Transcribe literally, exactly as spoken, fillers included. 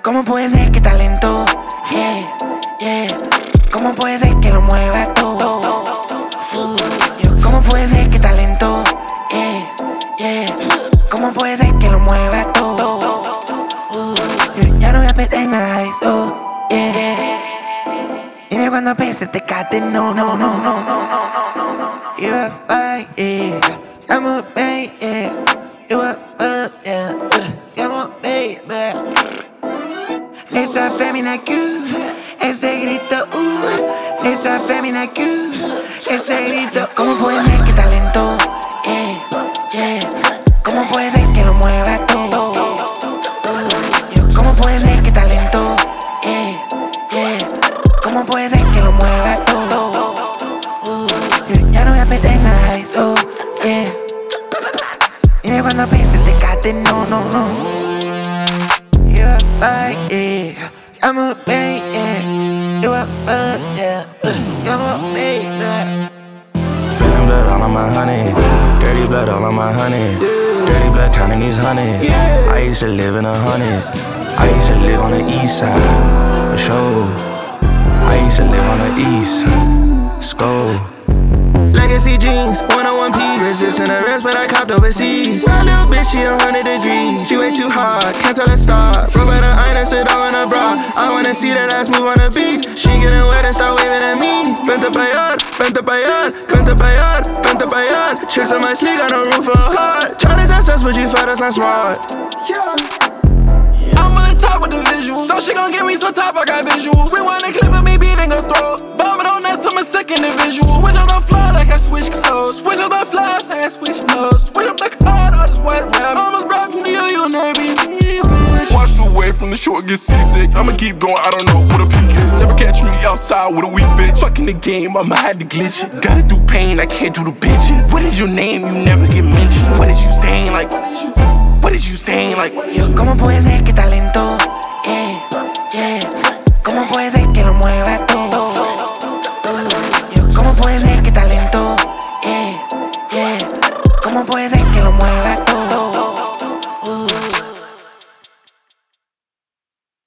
¿Cómo puede ser que talento? Yeah, yeah. ¿Cómo puede ser que lo mueva todo? Yo, ¿cómo puede ser que talento? Yeah, yeah. ¿Cómo puede ser que lo mueva todo? Yo ya no voy a perder nada de eso. Yeah. Dime cuando pese te cate, no, no, no, no, no, no, no, no. You a fight, yeah. I'm a baby, yeah. You a fuck, yeah. I'm a baby. Esa fémina Q, ese grito, uh. Esa fémina Q, ese grito. ¿Cómo puede ser que talento? Yeah, yeah. ¿Cómo puede ser que lo mueva todo? Yo, ¿cómo puede ser que talento? Yeah, yeah. ¿Cómo puede ser que lo mueva todo? Yo ya no voy a perder nada de eso, yeah. Dime cuando pese te cate, no, no, no. You a fight, yeah. I'm a baby, yeah. You a fuck, yeah. I'm a baby. Spilling blood all on my honey. Dirty blood all on my honey. Dirty blood counting these hundreds. I used to live in a hundred. I used to live on the east side, for sure. I used to live on the east, skull. Legacy jeans, one on one piece. Resisting arrest, but I copped overseas. That little bitch, she a hundred degrees. She way too hard, can't tell her stop. Roll by the iron and sit all in her bra. I wanna see that ass move on the beach. She getting wet and start waving at me. Vente pa' allá, vente pa' allá, vente pa' allá, vente pa' allá. Tricks on my sleeve, got no room for a heart. Try to test us, but you fat, that's not smart. I'm on top of the visual, so she gon' give me some top, I got visuals. Rewind a clip of me beating her throat. Vomit on that, I'm a sick individual. Switch on the fly like I switch clothes. Switch on the fly like I switch clothes. Switch up the card, I just white rap. Almost brought me to you, you'll never be me, bitch. Watched away from the short, get seasick. I'ma keep going, I don't know what a peak is. Never catch me outside with a weak bitch. Fucking the game, I'ma have to glitch it. Gotta do pain, I can't do the bitching. What is your name? You never get mentioned. What is you saying? Like, what is you? What is you saying? Like, yo, ¿cómo puede ser que talento? Yeah, yeah. ¿Cómo puede ser que lo mueva todo? Yo, ¿cómo puede ser que talento? Yeah, yeah. ¿Cómo puede ser